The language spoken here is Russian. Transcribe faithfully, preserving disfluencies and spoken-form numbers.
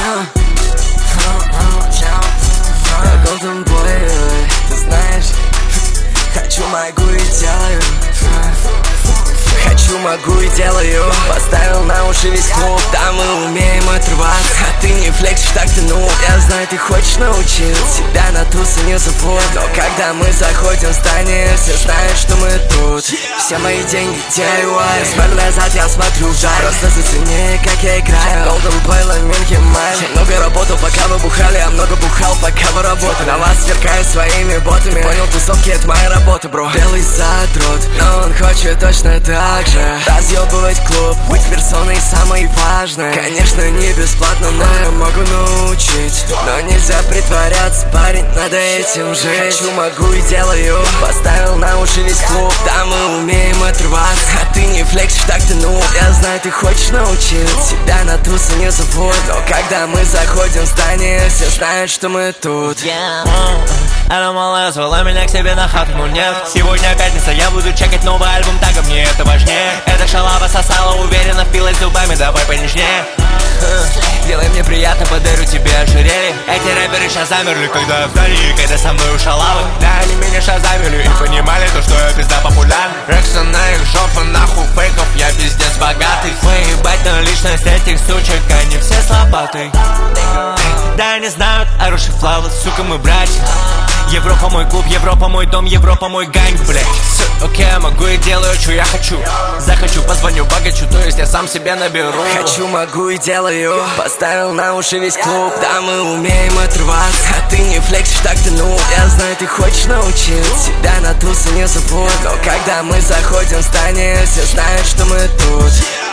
Я golden boy, ты знаешь. Хочу, могу и делаю. Хочу, могу и делаю. Поставил на уши весь клуб, да мы умеем отрываться. А ты не флексишь, так ты ну. Я знаю, ты хочешь научиться, себя на тусы не забудь. Но когда мы заходим в здание, все знают, что мы тут. Все мои деньги ди ай уай. Смотрю назад, я смотрю вдаль. Просто зацени, как я играю. Golden boy, ламинки май. Я много работал, пока вы бухали. Я много бухал, пока вы работали. На вас сверкаю своими ботами. Понял, тусовки, это моя работа, бро. Белый задрот, но он хочет точно так же разъебывать клуб, быть персоной самой важной. Конечно, не бесплатно, но я могу научить. Но нельзя притворяться, парень, надо этим жить. Хочу, могу и делаю. Поставил на уши весь клуб, да мы умеем отрываться. А ты не флексишь, так ты ну. Я знаю, ты хочешь научиться, себя на тусы не забудь. Но когда мы заходим в здание, все знают, что мы тут. Yeah. Эта малая звала меня к себе на хату, но нет. Сегодня пятница, я буду чекать новый альбом, тага мне это важнее. Эта шалава сосала, уверенно впилась зубами, давай понежнее. Делай мне приятно, подарю тебе ожерелье. Эти рэперы сейчас замерли, когда я вдали, когда со мной у шалавы. Да, они меня шазамили и понимали то, что я пизда популярный. Рекса на их жопа, нахуй фейков, я пиздец богатый. Выебать на личность этих сучек, они все слабаты. Да, они знают хороший флавы, сука, мы братья. Европа мой клуб, Европа мой дом, Европа мой ганг, блядь. Окей, я могу и делаю, что я хочу. Захочу, позвоню богачу, то есть я сам себя наберу. Хочу, могу и делаю. Поставил на уши весь клуб, да мы умеем отрываться. А ты не флексишь, так ты ну. Я знаю, ты хочешь научиться, себя на тусы не забудь. Но когда мы заходим в здание, все знают, что мы тут.